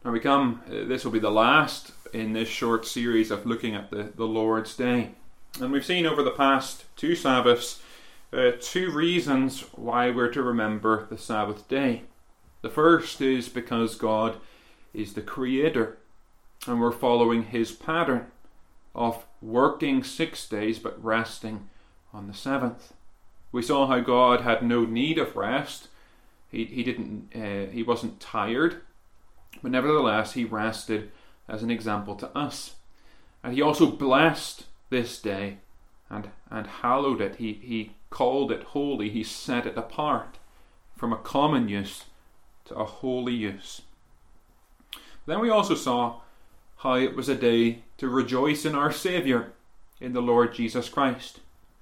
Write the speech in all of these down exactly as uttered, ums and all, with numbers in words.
Now we come, uh, this will be the last in this short series of looking at the, the Lord's Day. And we've seen over the past two Sabbaths uh, two reasons why we're to remember the Sabbath day. The first is because God is the Creator, and we're following His pattern of working six days but resting on the seventh. We saw how God had no need of rest. He he didn't uh, he wasn't tired, but nevertheless He rested as an example to us. And He also blessed this day and and hallowed it. He he called it holy. He set it apart from a common use to a holy use. Then we also saw how it was a day to rejoice in our Saviour, in the Lord Jesus Christ.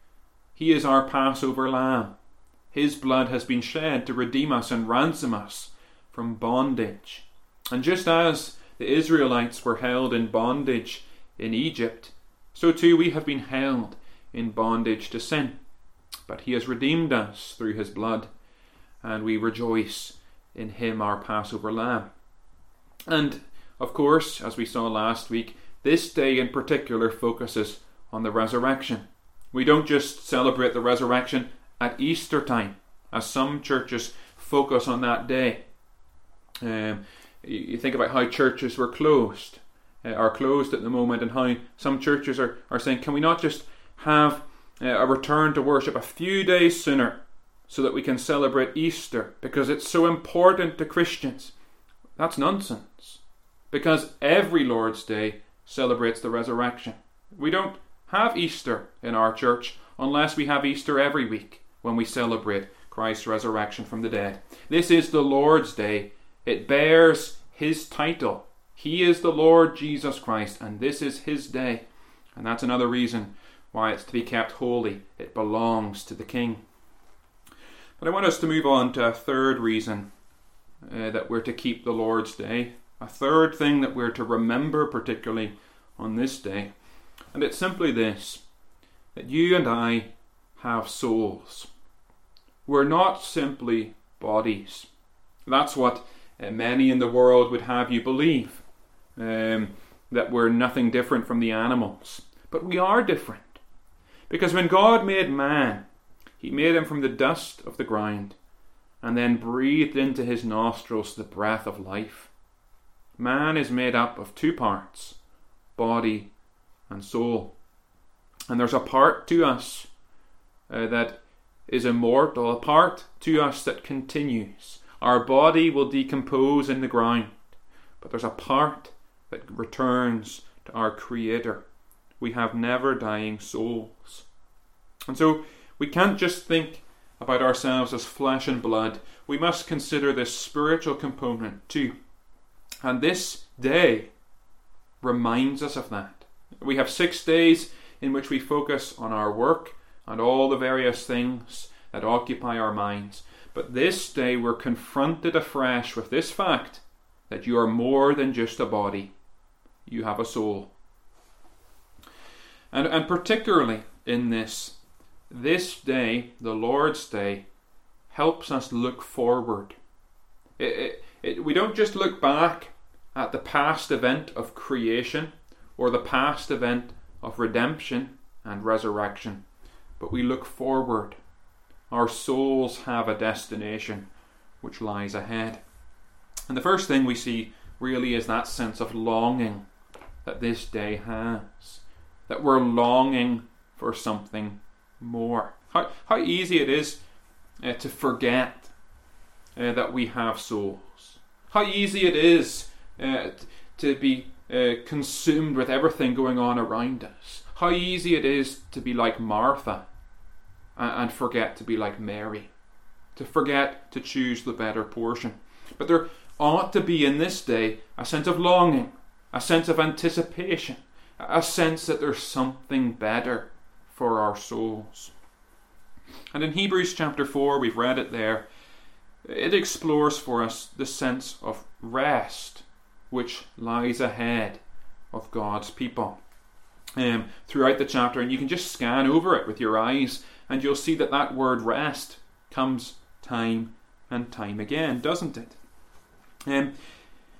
He is our Passover lamb. His blood has been shed to redeem us and ransom us from bondage. And just as the Israelites were held in bondage in Egypt, so too we have been held in bondage to sin. But He has redeemed us through His blood, and we rejoice in Him, our Passover lamb. And of course, as we saw last week, this day in particular focuses on the resurrection. We don't just celebrate the resurrection at Easter time, as some churches focus on that day. Um, you think about how churches were closed, uh, are closed at the moment, and how some churches are, are saying, can we not just have uh, a return to worship a few days sooner so that we can celebrate Easter because it's so important to Christians? That's nonsense, because every Lord's Day celebrates the resurrection. We don't have Easter in our church unless we have Easter every week when we celebrate Christ's resurrection from the dead. This is the Lord's Day. It bears His title. He is the Lord Jesus Christ, and this is His day. And that's another reason why it's to be kept holy. It belongs to the King. But I want us to move on to a third reason uh, that we're to keep the Lord's Day. A third thing that we're to remember particularly on this day. And it's simply this, that you and I have souls. We're not simply bodies. That's what uh, many in the world would have you believe, um, that we're nothing different from the animals. But we are different. Because when God made man, He made him from the dust of the ground and then breathed into his nostrils the breath of life. Man is made up of two parts, body and soul. And there's a part to us uh, that is immortal, a part to us that continues. Our body will decompose in the ground, but there's a part that returns to our Creator. We have never dying souls. And so we can't just think about ourselves as flesh and blood. We must consider this spiritual component too. And this day reminds us of that. We have six days in which we focus on our work and all the various things that occupy our minds. But this day we're confronted afresh with this fact that you are more than just a body. You have a soul. And, and particularly in this, this day, the Lord's Day, helps us look forward. It, it, it, we don't just look back at the past event of creation or the past event of redemption and resurrection, but we look forward. Our souls have a destination which lies ahead. And the first thing we see really is that sense of longing that this day has. That we're longing for something more. How, how easy it is uh, to forget uh, that we have souls. How easy it is uh, to be uh, consumed with everything going on around us. How easy it is to be like Martha and, and forget to be like Mary. To forget to choose the better portion. But there ought to be in this day a sense of longing, a sense of anticipation, a sense that there's something better for our souls. And in Hebrews chapter four, we've read it there, it explores for us the sense of rest which lies ahead of God's people. Um, throughout the chapter, and you can just scan over it with your eyes, and you'll see that that word rest comes time and time again, doesn't it? Um,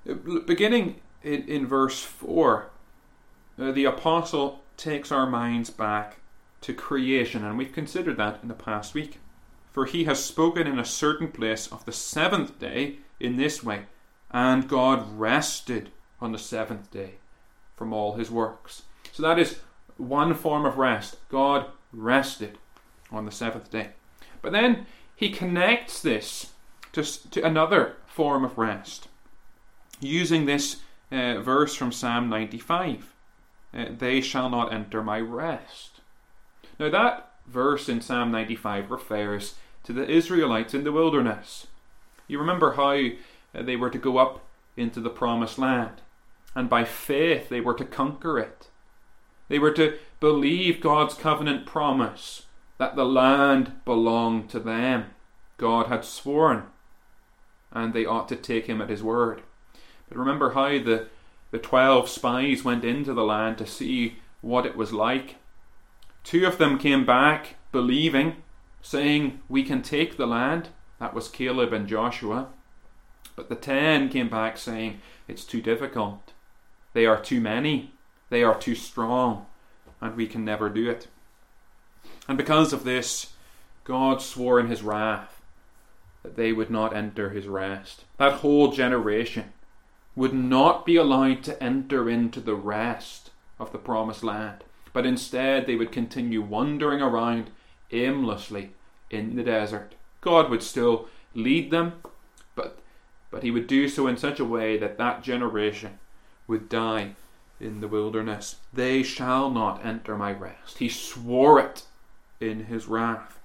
Beginning in, in verse four, uh, the apostle takes our minds back to creation, and we've considered that in the past week. For he has spoken in a certain place of the seventh day in this way, and God rested on the seventh day from all his works. So that is one form of rest. God rested on the seventh day. But then he connects this to, to another form of rest, using this uh, verse from Psalm ninety-five. Uh, they shall not enter my rest. Now that verse in Psalm ninety-five refers to the Israelites in the wilderness. You remember how uh, they were to go up into the promised land, and by faith they were to conquer it. They were to believe God's covenant promise that the land belonged to them. God had sworn, and they ought to take him at his word. But remember how the, the twelve spies went into the land to see what it was like. Two of them came back believing, saying, we can take the land. That was Caleb and Joshua. But the ten came back saying, it's too difficult. They are too many. They are too strong. And we can never do it. And because of this, God swore in his wrath that they would not enter his rest. That whole generation would not be allowed to enter into the rest of the promised land, but instead they would continue wandering around aimlessly in the desert. God would still lead them, but, but he would do so in such a way that that generation would die in the wilderness. They shall not enter my rest. He swore it in his wrath.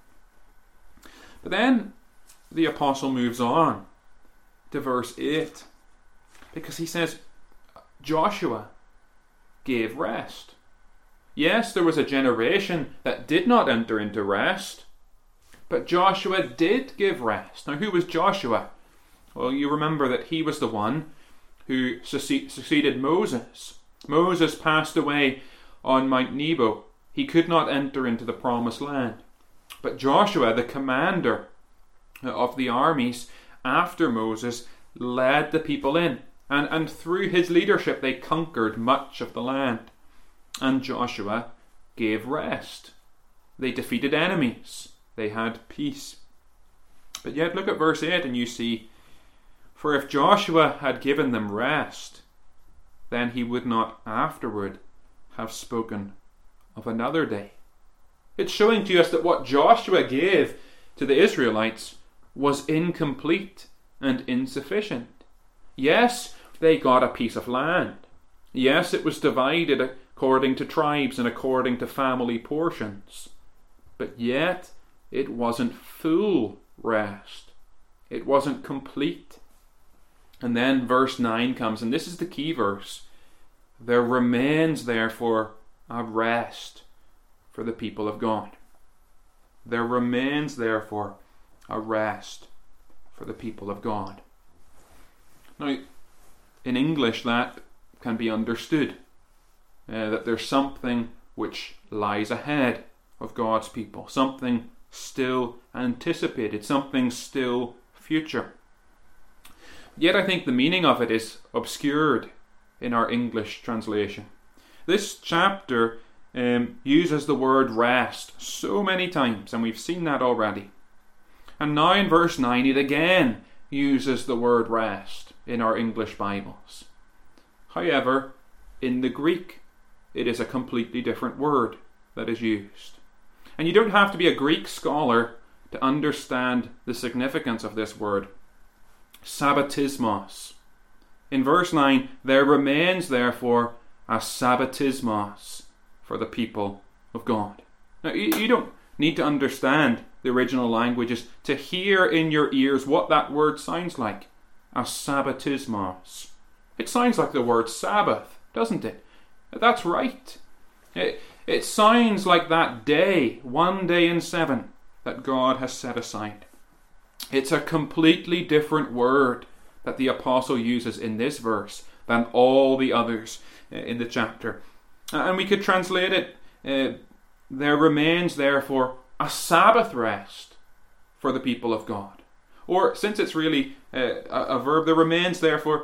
But then the apostle moves on to verse eight, because he says Joshua gave rest. Yes, there was a generation that did not enter into rest, but Joshua did give rest. Now, who was Joshua? Well, you remember that he was the one who succeeded Moses. Moses passed away on Mount Nebo. He could not enter into the promised land. But Joshua, the commander of the armies after Moses, led the people in. And, and through his leadership, they conquered much of the land. And Joshua gave rest. They defeated enemies. They had peace. But yet look at verse eight and you see, for if Joshua had given them rest, then he would not afterward have spoken of another day. It's showing to us that what Joshua gave to the Israelites was incomplete and insufficient. Yes, they got a piece of land. Yes, it was divided according to tribes and according to family portions. But yet, it wasn't full rest. It wasn't complete. And then verse nine comes, and this is the key verse. There remains therefore a rest for the people of God. There remains therefore a rest for the people of God. Now, in English that can be understood, uh, that there's something which lies ahead of God's people, something still anticipated, something still future. Yet I think the meaning of it is obscured in our English translation. This chapter um, uses the word rest so many times, and we've seen that already. And now in verse nine it again uses the word rest in our English Bibles. However, in the Greek, it is a completely different word that is used. And you don't have to be a Greek scholar to understand the significance of this word. Sabbatismos. In verse nine, there remains therefore a sabbatismos for the people of God. Now, you, you don't need to understand the original languages to hear in your ears what that word sounds like. A sabbatismos. It sounds like the word Sabbath, doesn't it? That's right. It, it sounds like that day, one day in seven, that God has set aside. It's a completely different word that the apostle uses in this verse than all the others in the chapter. And we could translate it, uh, there remains therefore a Sabbath rest for the people of God. Or, since it's really uh, a, a verb, there remains therefore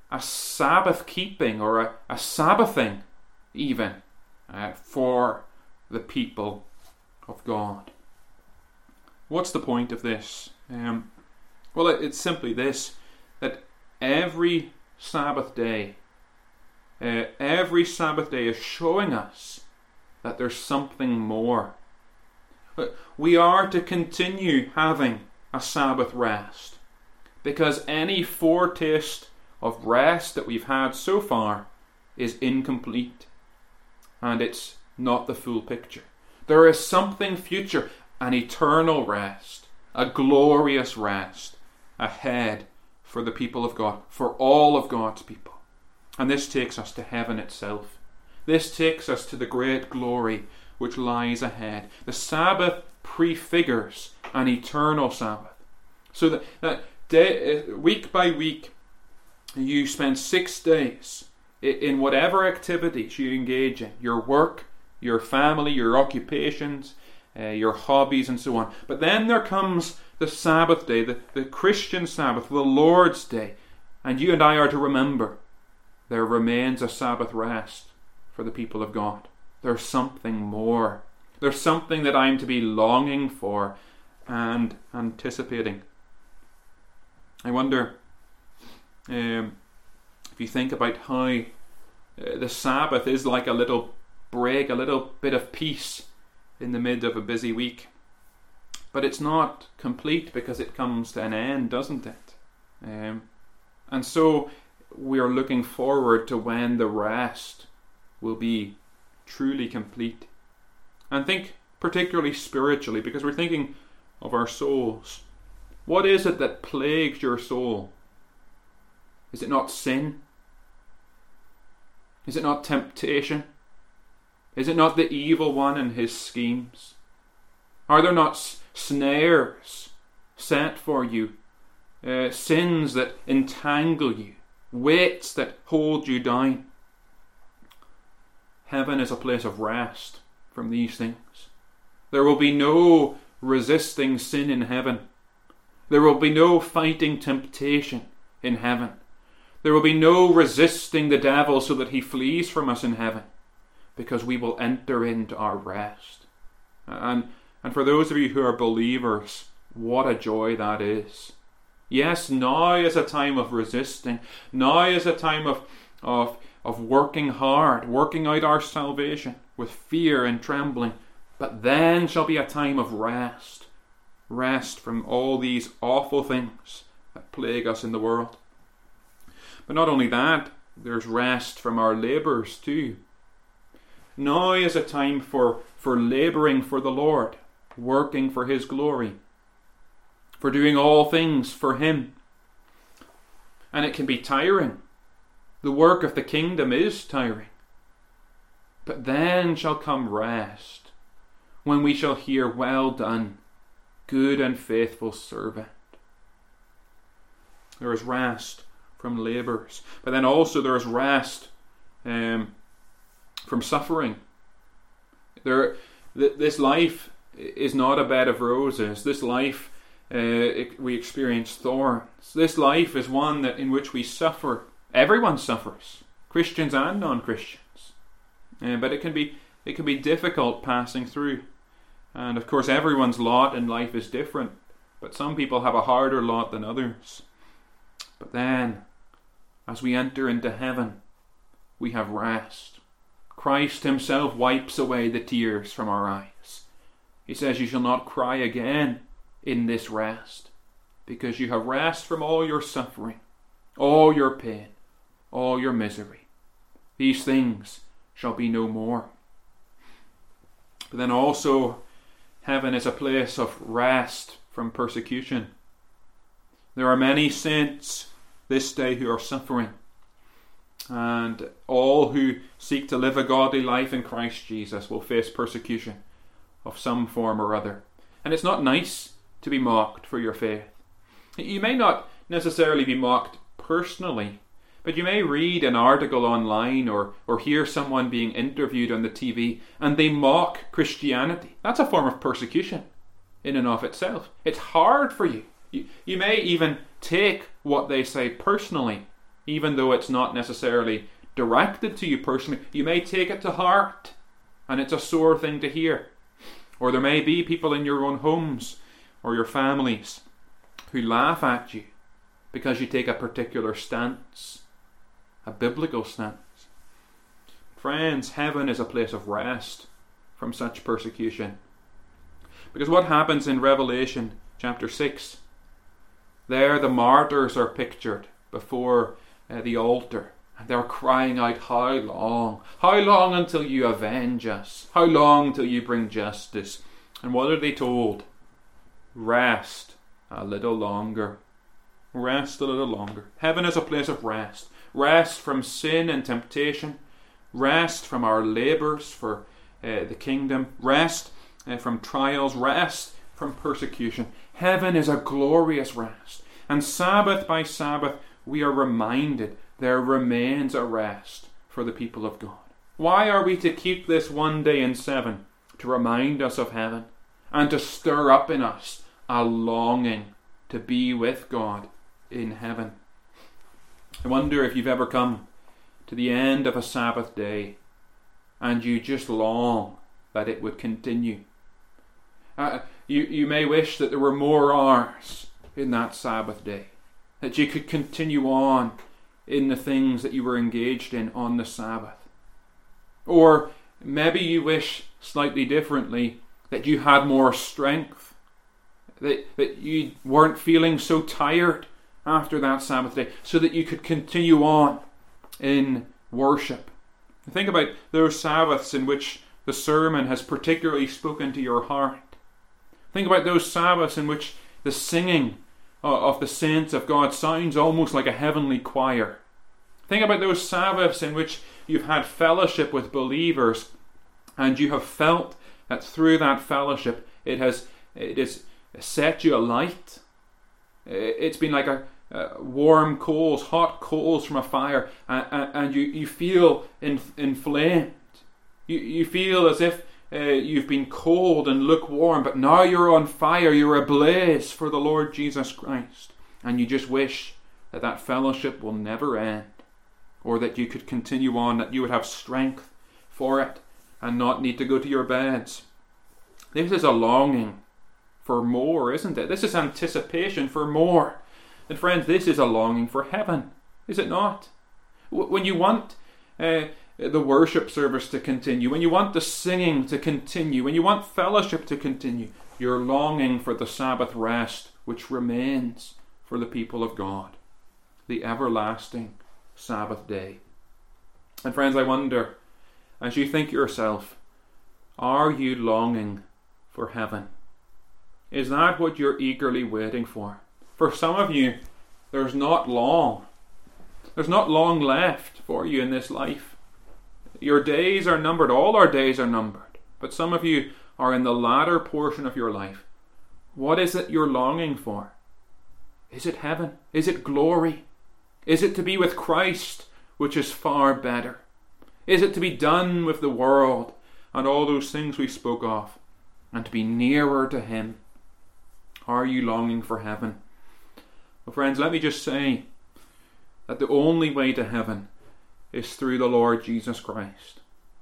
a Sabbath keeping or a, a Sabbathing even uh, for the people of God. What's the point of this? Um, well, it, it's simply this, that every Sabbath day, uh, every Sabbath day is showing us that there's something more. But we are to continue having a Sabbath rest, because any foretaste of rest that we've had so far is incomplete, and it's not the full picture. There is something future, an eternal rest, a glorious rest ahead for the people of God, for all of God's people. And this takes us to heaven itself. This takes us to the great glory which lies ahead. The Sabbath prefigures an eternal Sabbath. So that, that day, week by week, you spend six days in whatever activities you engage in, your work, your family, your occupations, uh, your hobbies, and so on. But then there comes the Sabbath day, the, the Christian Sabbath, the Lord's Day, and you and I are to remember there remains a Sabbath rest for the people of God. There's something more. There's something that I'm to be longing for and anticipating. I wonder um, if you think about how uh, the Sabbath is like a little break, a little bit of peace in the mid of a busy week. But it's not complete because it comes to an end, doesn't it? Um, and so we are looking forward to when the rest will be truly complete. And think particularly spiritually, because we're thinking of our souls. What is it that plagues your soul? Is it not sin? Is it not temptation? Is it not the evil one and his schemes? Are there not s- snares set for you? Uh, sins that entangle you? Weights that hold you down? Heaven is a place of rest from these things. There will be no resisting sin in heaven. There will be no fighting temptation in heaven. There will be no resisting the devil so that he flees from us in heaven, because we will enter into our rest. And, and for those of you who are believers, what a joy that is. Yes, now is a time of resisting. Now is a time of, of, of working hard, working out our salvation with fear and trembling. But then shall be a time of rest. Rest from all these awful things that plague us in the world. But not only that, there's rest from our labours too. Now is a time for, for labouring for the Lord, working for his glory, for doing all things for him. And it can be tiring. The work of the kingdom is tiring. But then shall come rest, when we shall hear, "Well done, good and faithful servant." There is rest from labours, but then also there is rest um, from suffering. There, th- this life is not a bed of roses. This life, uh, it, we experience thorns. This life is one that in which we suffer. Everyone suffers, Christians and non-Christians. Uh, but it can be it can be difficult passing through. And of course, everyone's lot in life is different. But some people have a harder lot than others. But then, as we enter into heaven, we have rest. Christ himself wipes away the tears from our eyes. He says, "You shall not cry again in this rest, because you have rest from all your suffering, all your pain, all your misery. These things shall be no more." But then also, heaven is a place of rest from persecution. There are many saints this day who are suffering, and all who seek to live a godly life in Christ Jesus will face persecution of some form or other. And it's not nice to be mocked for your faith. You may not necessarily be mocked personally, but you may read an article online or, or hear someone being interviewed on the T V and they mock Christianity. That's a form of persecution in and of itself. It's hard for you. You, you may even take what they say personally even though it's not necessarily directed to you personally. You may take it to heart, and it's a sore thing to hear. Or there may be people in your own homes or your families who laugh at you because you take a particular stance, a biblical stance. Friends, heaven is a place of rest from such persecution. Because what happens in Revelation chapter six, there the martyrs are pictured before uh, the altar. And they're crying out, how long? How long until you avenge us? How long till you bring justice? And what are they told? Rest a little longer. Rest a little longer. Heaven is a place of rest. Rest from sin and temptation. Rest from our labours for uh, the kingdom. Rest uh, from trials. Rest from persecution. Heaven is a glorious rest. And Sabbath by Sabbath we are reminded there remains a rest for the people of God. Why are we to keep this one day in seven? To remind us of heaven and to stir up in us a longing to be with God in heaven. I wonder if you've ever come to the end of a Sabbath day and you just long that it would continue. Uh, you, you may wish that there were more hours in that Sabbath day, that you could continue on in the things that you were engaged in on the Sabbath. Or maybe you wish slightly differently that you had more strength, that, that you weren't feeling so tired after that Sabbath day, so that you could continue on in worship. Think about those Sabbaths in which the sermon has particularly spoken to your heart. Think about those Sabbaths in which the singing of the saints of God sounds almost like a heavenly choir. Think about those Sabbaths in which you've had fellowship with believers and you have felt that through that fellowship it has it has set you alight. It's been like a, a warm coals, hot coals from a fire, and, and you, you feel in, inflamed. You, you feel as if uh, you've been cold and lukewarm, but now you're on fire, you're ablaze for the Lord Jesus Christ. And you just wish that that fellowship will never end, or that you could continue on, that you would have strength for it and not need to go to your beds. This is a longing for more, isn't it? This is anticipation for more. And friends, this is a longing for heaven, is it not? When you want uh, the worship service to continue, when you want the singing to continue, when you want fellowship to continue, you're longing for the Sabbath rest which remains for the people of God, the everlasting Sabbath day. And friends, I wonder, as you think yourself, are you longing for heaven? Is that what you're eagerly waiting for? For some of you, there's not long. There's not long left for you in this life. Your days are numbered. All our days are numbered. But some of you are in the latter portion of your life. What is it you're longing for? Is it heaven? Is it glory? Is it to be with Christ, which is far better? Is it to be done with the world and all those things we spoke of, and to be nearer to Him? Are you longing for heaven? Well, friends, let me just say that the only way to heaven is through the Lord Jesus Christ.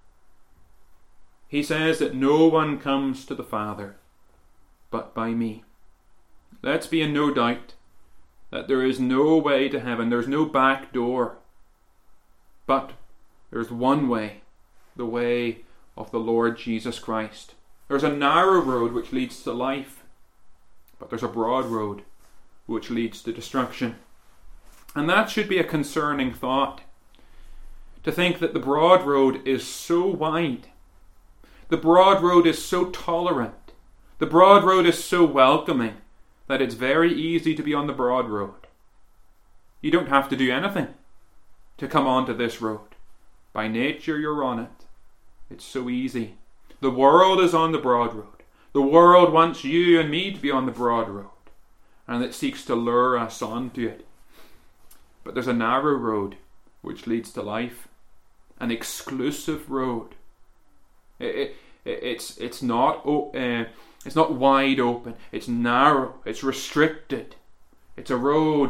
He says that no one comes to the Father but by me. Let's be in no doubt that there is no way to heaven. There's no back door. But there's one way, the way of the Lord Jesus Christ. There's a narrow road which leads to life, but there's a broad road which leads to destruction. And that should be a concerning thought, to think that the broad road is so wide, the broad road is so tolerant, the broad road is so welcoming, that it's very easy to be on the broad road. You don't have to do anything to come onto this road. By nature you're on it. It's so easy. The world is on the broad road. The world wants you and me to be on the broad road, and it seeks to lure us onto it. But there's a narrow road which leads to life, an exclusive road. It, it, it's it's not uh, it's not wide open. It's narrow. It's restricted. It's a road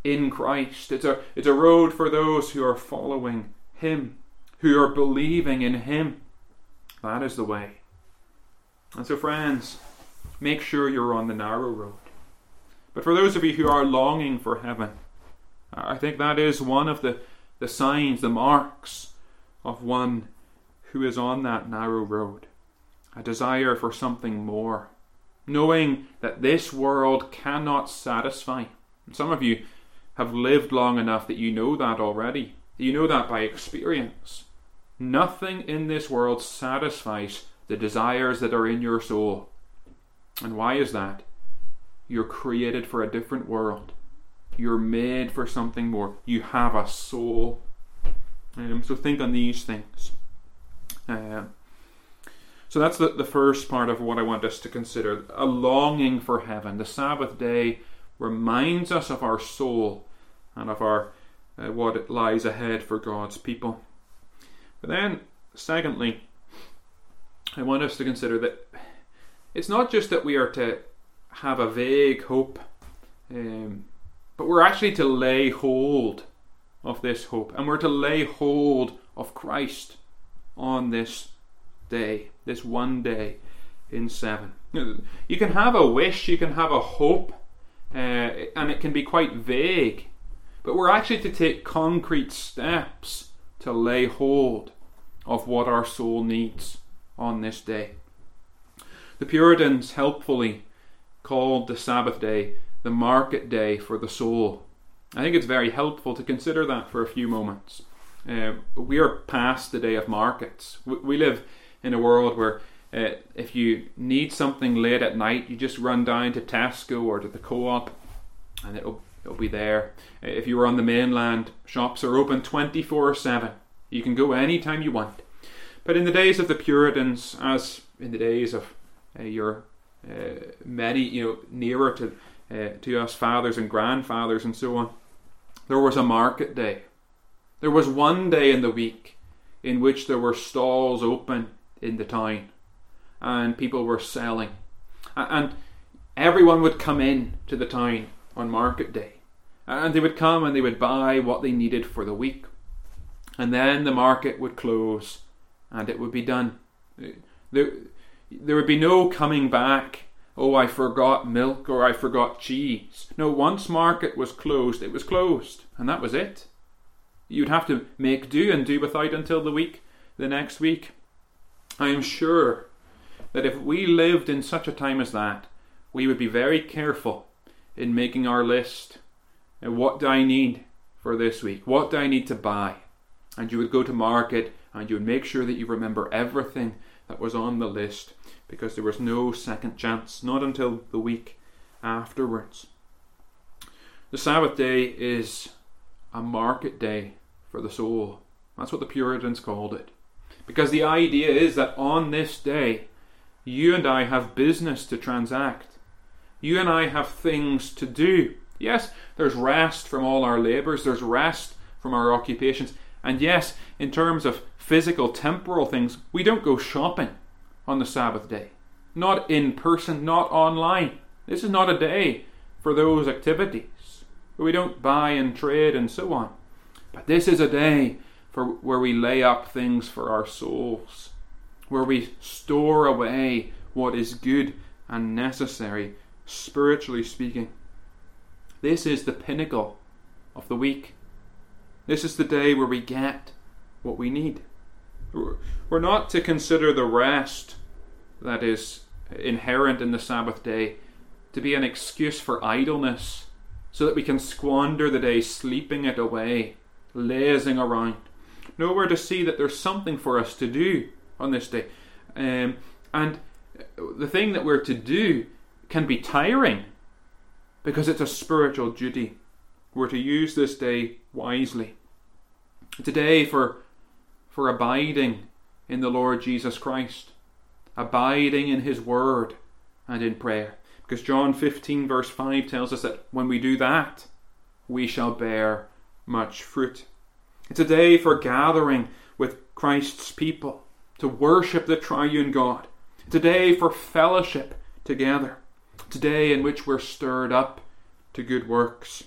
in Christ. It's a, it's a road for those who are following Him, who are believing in Him. That is the way. And so, friends, make sure you're on the narrow road. But for those of you who are longing for heaven, I think that is one of the, the signs, the marks of one who is on that narrow road. A desire for something more. Knowing that this world cannot satisfy. Some of you have lived long enough that you know that already. You know that by experience. Nothing in this world satisfies the desires that are in your soul. And why is that? You're created for a different world. You're made for something more. You have a soul. Um, so think on these things. Um, so that's the, the first part of what I want us to consider. A longing for heaven. The Sabbath day reminds us of our soul and of our uh, what it lies ahead for God's people. But then, secondly, I want us to consider that it's not just that we are to have a vague hope, um, but we're actually to lay hold of this hope, and we're to lay hold of Christ on this day, this one day in seven. You can have a wish, you can have a hope, uh, and it can be quite vague, but we're actually to take concrete steps to lay hold of what our soul needs on this day. The Puritans helpfully called the Sabbath day the market day for the soul. I think it's very helpful to consider that for a few moments. Uh, we are past the day of markets. We, we live in a world where uh, if you need something late at night, you just run down to Tesco or to the Co-op and it'll, it'll be there. If you were on the mainland, shops are open twenty-four seven. You can go anytime you want. But in the days of the Puritans, as in the days of uh, your uh, many, you know, nearer to uh, to us fathers and grandfathers and so on, there was a market day. There was one day in the week in which there were stalls open in the town and people were selling. And everyone would come in to the town on market day. And they would come and they would buy what they needed for the week. And then the market would close and it would be done. There, there would be no coming back. Oh, I forgot milk or I forgot cheese. No, once market was closed, it was closed. And that was it. You'd have to make do and do without until the week, the next week. I am sure that if we lived in such a time as that, we would be very careful in making our list. And what do I need for this week? What do I need to buy? And you would go to market and you would make sure that you remember everything that was on the list, because there was no second chance, not until the week afterwards. The Sabbath day is a market day for the soul. That's what the Puritans called it. Because the idea is that on this day, you and I have business to transact. You and I have things to do. Yes, there's rest from all our labours, there's rest from our occupations. And yes, in terms of physical, temporal things, we don't go shopping on the Sabbath day. Not in person, not online. This is not a day for those activities. We don't buy and trade and so on. But this is a day for where we lay up things for our souls, where we store away what is good and necessary, spiritually speaking. This is the pinnacle of the week. This is the day where we get what we need. We're not to consider the rest that is inherent in the Sabbath day to be an excuse for idleness, so that we can squander the day sleeping it away, lazing around. No, we're to see that there's something for us to do on this day. Um, and the thing that we're to do can be tiring, because it's a spiritual duty. We're to use this day wisely. It's a day for, for abiding in the Lord Jesus Christ, abiding in His Word and in prayer. Because John fifteen verse five tells us that when we do that, we shall bear much fruit. It's a day for gathering with Christ's people to worship the triune God. It's a day for fellowship together. It's a day in which we're stirred up to good works.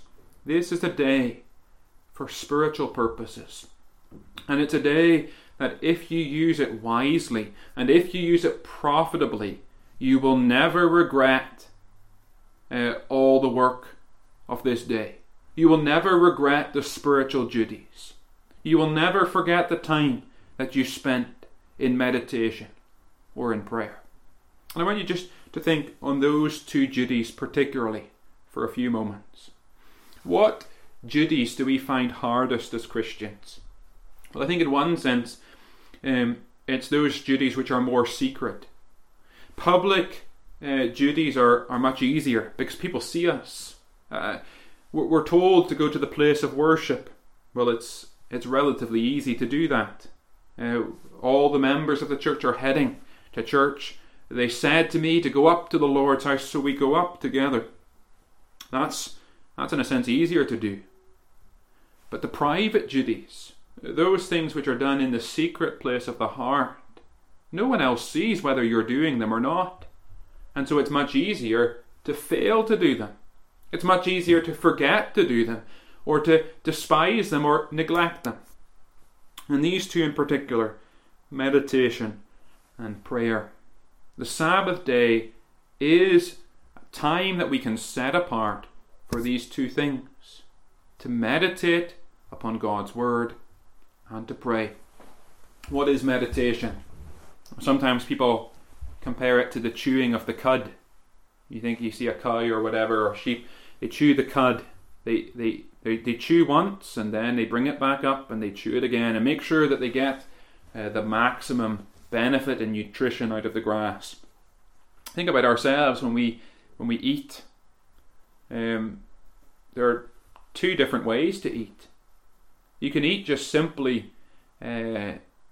This is a day for spiritual purposes. And it's a day that if you use it wisely and if you use it profitably, you will never regret uh, all the work of this day. You will never regret the spiritual duties. You will never forget the time that you spent in meditation or in prayer. And I want you just to think on those two duties particularly for a few moments. What duties do we find hardest as Christians? Well, I think in one sense, um, it's those duties which are more secret. Public uh, duties are, are much easier because people see us. Uh, we're, we're told to go to the place of worship. Well, it's it's relatively easy to do that. Uh, all the members of the church are heading to church. They said to me to go up to the Lord's house, so we go up together. That's that's in a sense easier to do. But the private duties, those things which are done in the secret place of the heart, no one else sees whether you're doing them or not. And so it's much easier to fail to do them. It's much easier to forget to do them, or to despise them or neglect them. And these two in particular, meditation and prayer. The Sabbath day is a time that we can set apart for these two things, to meditate upon God's word and to pray. What is meditation? Sometimes people compare it to the chewing of the cud. You think you see a cow or whatever, or sheep, they chew the cud. They, they, they, they chew once and then they bring it back up and they chew it again and make sure that they get uh, the maximum benefit and nutrition out of the grass. Think about ourselves when we when we eat. Um, there are two different ways to eat. You can eat just simply uh,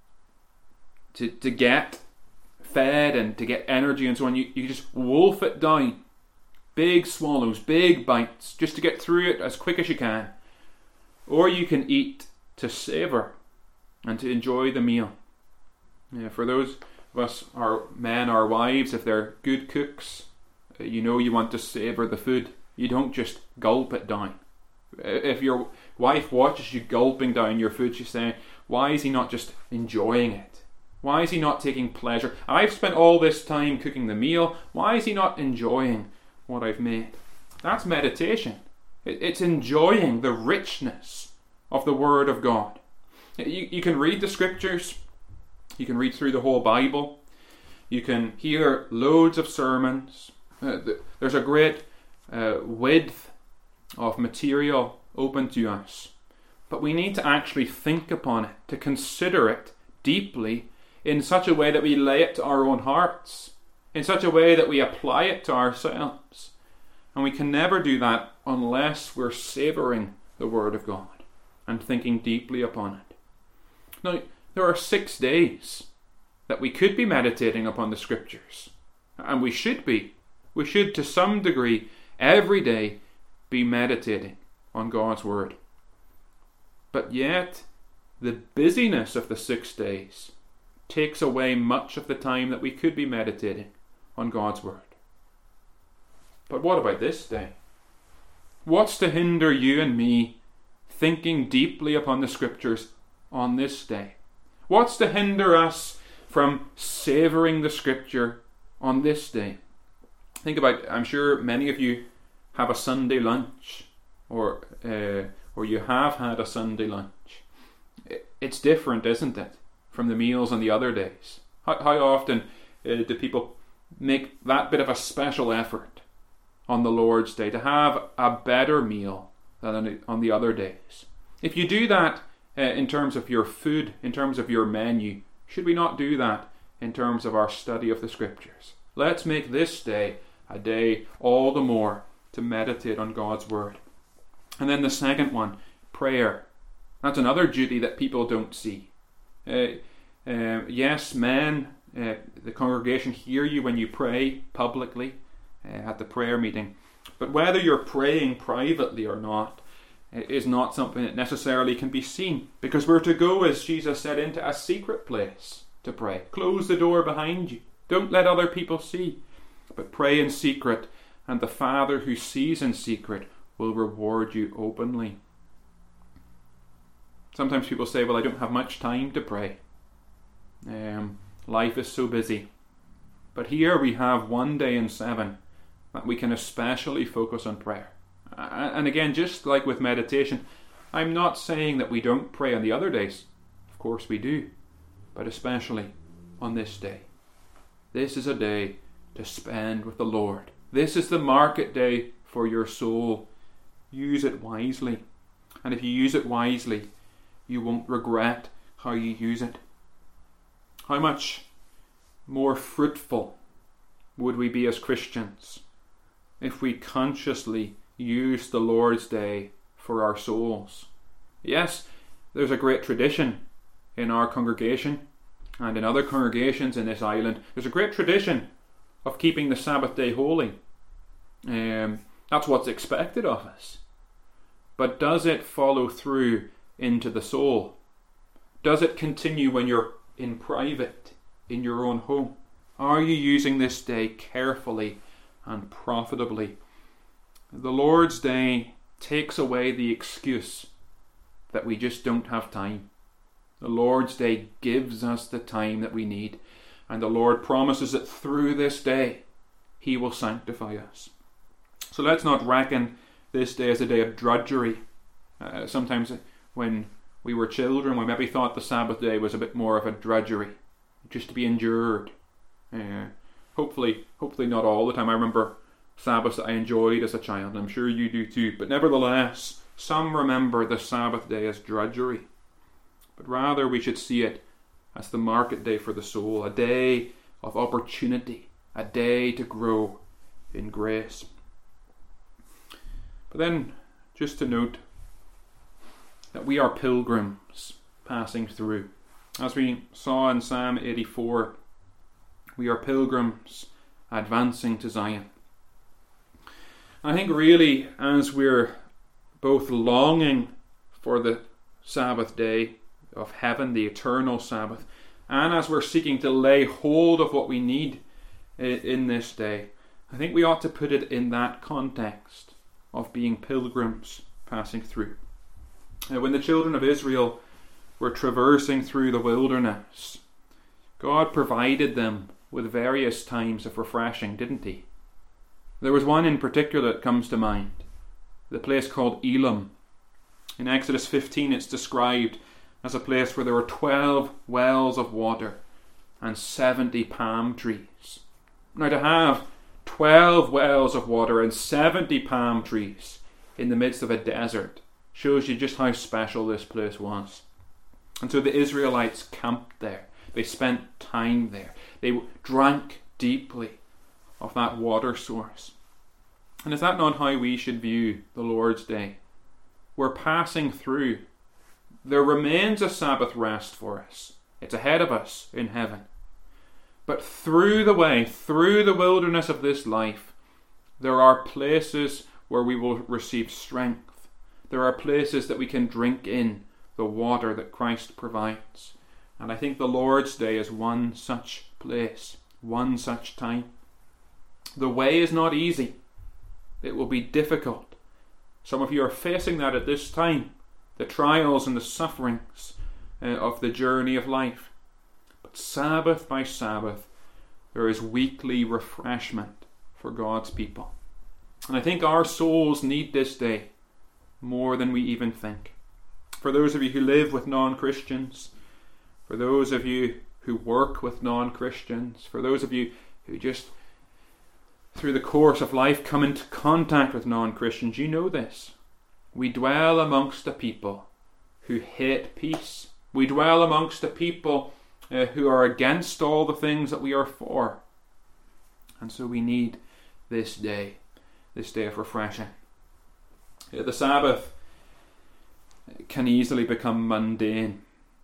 to to get fed and to get energy and so on. You you just wolf it down, big swallows, big bites, just to get through it as quick as you can. Or you can eat to savour and to enjoy the meal. Yeah, for those of us, our men, our wives, if they're good cooks, you know you want to savour the food. You don't just gulp it down. If your wife watches you gulping down your food, she's saying, why is he not just enjoying it? Why is he not taking pleasure? I've spent all this time cooking the meal. Why is he not enjoying what I've made? That's meditation. It's enjoying the richness of the Word of God. You, you can read the Scriptures. You can read through the whole Bible. You can hear loads of sermons. Uh, there's a great uh, width of material open to us. But we need to actually think upon it, to consider it deeply in such a way that we lay it to our own hearts, in such a way that we apply it to ourselves. And we can never do that unless we're savouring the Word of God and thinking deeply upon it. Now, there are six days that we could be meditating upon the Scriptures. And we should be. We should, to some degree, every day be meditating on God's Word. But yet, the busyness of the six days takes away much of the time that we could be meditating on God's Word. But what about this day? What's to hinder you and me thinking deeply upon the Scriptures on this day? What's to hinder us from savouring the Scripture on this day? Think about, I'm sure many of you have a Sunday lunch, or uh, or you have had a Sunday lunch. It's different, isn't it, from the meals on the other days? How, how often uh, do people make that bit of a special effort on the Lord's Day to have a better meal than on the, on the other days? If you do that uh, in terms of your food, in terms of your menu, should we not do that in terms of our study of the Scriptures? Let's make this day a day all the more to meditate on God's Word. And then the second one, prayer. That's another duty that people don't see. Uh, uh, yes, men, uh, the congregation hear you when you pray publicly uh, at the prayer meeting. But whether you're praying privately or not is not something that necessarily can be seen, because we're to go, as Jesus said, into a secret place to pray. Close the door behind you. Don't let other people see, but pray in secret, and the Father who sees in secret will reward you openly. Sometimes people say, well, I don't have much time to pray. Um, life is so busy. But here we have one day in seven that we can especially focus on prayer. And again, just like with meditation, I'm not saying that we don't pray on the other days. Of course we do. But especially on this day. This is a day to spend with the Lord. This is the market day for your soul. Use it wisely. And if you use it wisely, you won't regret how you use it. How much more fruitful would we be as Christians if we consciously use the Lord's Day for our souls? Yes, there's a great tradition in our congregation and in other congregations in this island. There's a great tradition of keeping the Sabbath day holy. Um, that's what's expected of us. But does it follow through into the soul? Does it continue when you're in private, in your own home? Are you using this day carefully and profitably? The Lord's Day takes away the excuse that we just don't have time. The Lord's Day gives us the time that we need, and the Lord promises that through this day He will sanctify us. So let's not reckon this day as a day of drudgery. Uh, sometimes when we were children, we maybe thought the Sabbath day was a bit more of a drudgery, just to be endured. Uh, hopefully, hopefully not all the time. I remember Sabbaths that I enjoyed as a child, and I'm sure you do too. But nevertheless, some remember the Sabbath day as drudgery. But rather we should see it as the market day for the soul, a day of opportunity, a day to grow in grace. But then, just to note that we are pilgrims passing through. As we saw in Psalm eighty-four, we are pilgrims advancing to Zion. I think really, as we're both longing for the Sabbath day of heaven, the eternal Sabbath, and as we're seeking to lay hold of what we need in this day, I think we ought to put it in that context of being pilgrims passing through. Now, when the children of Israel were traversing through the wilderness, God provided them with various times of refreshing, didn't He? There was one in particular that comes to mind, the place called Elim. In Exodus fifteen it's described as a place where there were twelve wells of water and seventy palm trees. Now, to have twelve wells of water and seventy palm trees in the midst of a desert shows you just how special this place was. And so the Israelites camped there. They spent time there. They drank deeply of that water source. And is that not how we should view the Lord's Day? We're passing through. There remains a Sabbath rest for us. It's ahead of us in heaven. But through the way, through the wilderness of this life, there are places where we will receive strength. There are places that we can drink in the water that Christ provides. And I think the Lord's Day is one such place, one such time. The way is not easy. It will be difficult. Some of you are facing that at this time, the trials and the sufferings uh, of the journey of life. But Sabbath by Sabbath, there is weekly refreshment for God's people. And I think our souls need this day more than we even think. For those of you who live with non-Christians, for those of you who work with non-Christians, for those of you who just through the course of life come into contact with non-Christians, you know this. We dwell amongst a people who hate peace. We dwell amongst a people uh, who are against all the things that we are for. And so we need this day, this day of refreshing. Uh, the Sabbath can easily become mundane,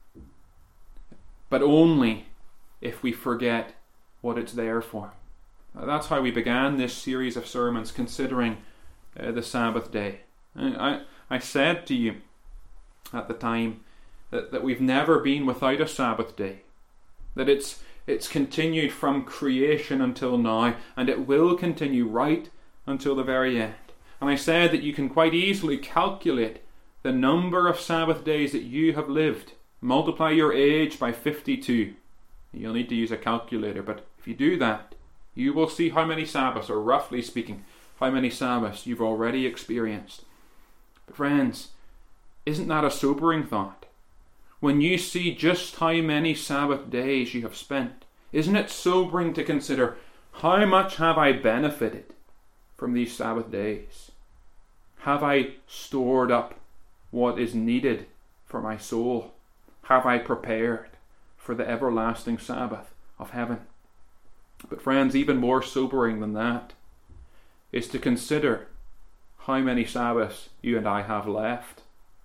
but only if we forget what it's there for. That's how we began this series of sermons, considering uh, the Sabbath day. I, I said to you at the time that, that we've never been without a Sabbath day, that it's it's continued from creation until now, and it will continue right until the very end. And I said that you can quite easily calculate the number of Sabbath days that you have lived. Multiply your age by fifty-two. You'll need to use a calculator, but if you do that, you will see how many Sabbaths, or roughly speaking, how many Sabbaths you've already experienced. But friends, isn't that a sobering thought? When you see just how many Sabbath days you have spent, isn't it sobering to consider, how much have I benefited from these Sabbath days? Have I stored up what is needed for my soul? Have I prepared for the everlasting Sabbath of heaven? But friends, even more sobering than that is to consider how many Sabbaths you and I have left.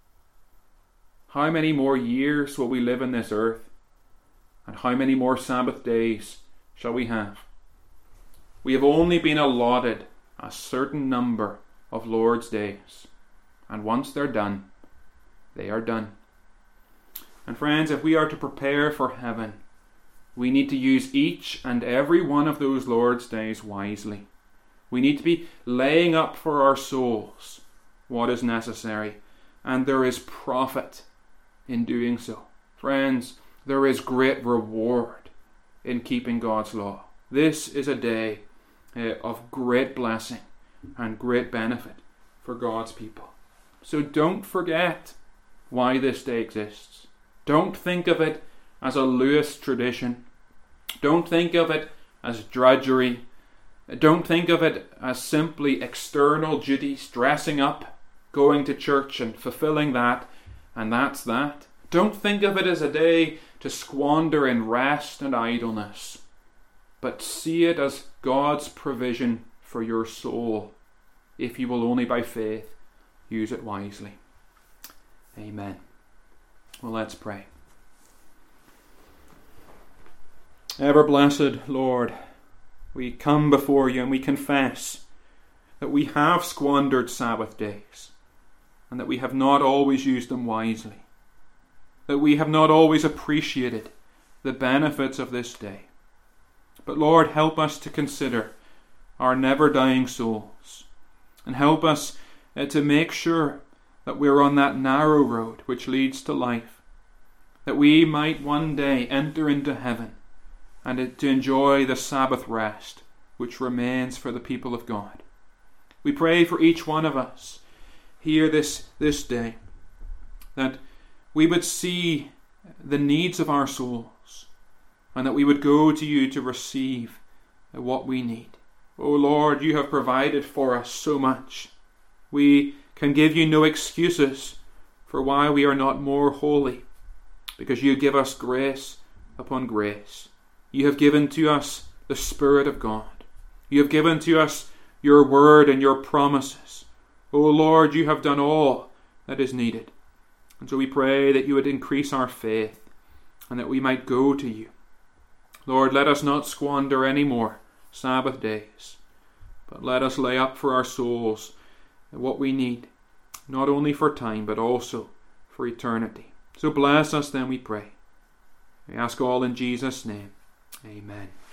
How many more years will we live in this earth? And how many more Sabbath days shall we have? We have only been allotted a certain number of Lord's days. And once they're done, they are done. And friends, if we are to prepare for heaven, we need to use each and every one of those Lord's days wisely. We need to be laying up for our souls what is necessary. And there is profit in doing so. Friends, there is great reward in keeping God's law. This is a day uh, of great blessing and great benefit for God's people. So don't forget why this day exists. Don't think of it as a loose tradition. Don't think of it as drudgery. Don't think of it as simply external duties, dressing up, going to church and fulfilling that, and that's that. Don't think of it as a day to squander in rest and idleness, but see it as God's provision for your soul, if you will only by faith use it wisely. Amen. Well, let's pray. Ever blessed Lord, we come before you and we confess that we have squandered Sabbath days and that we have not always used them wisely, that we have not always appreciated the benefits of this day. But Lord, help us to consider our never-dying souls, and help us uh, to make sure that we're on that narrow road which leads to life, that we might one day enter into heaven and to enjoy the Sabbath rest which remains for the people of God. We pray for each one of us here this, this day, that we would see the needs of our souls, and that we would go to you to receive what we need. O Lord, you have provided for us so much. We can give you no excuses for why we are not more holy, because you give us grace upon grace. You have given to us the Spirit of God. You have given to us your word and your promises. O Lord, you have done all that is needed. And so we pray that you would increase our faith and that we might go to you. Lord, let us not squander any more Sabbath days, but let us lay up for our souls what we need, not only for time, but also for eternity. So bless us then, we pray. We ask all in Jesus' name. Amen.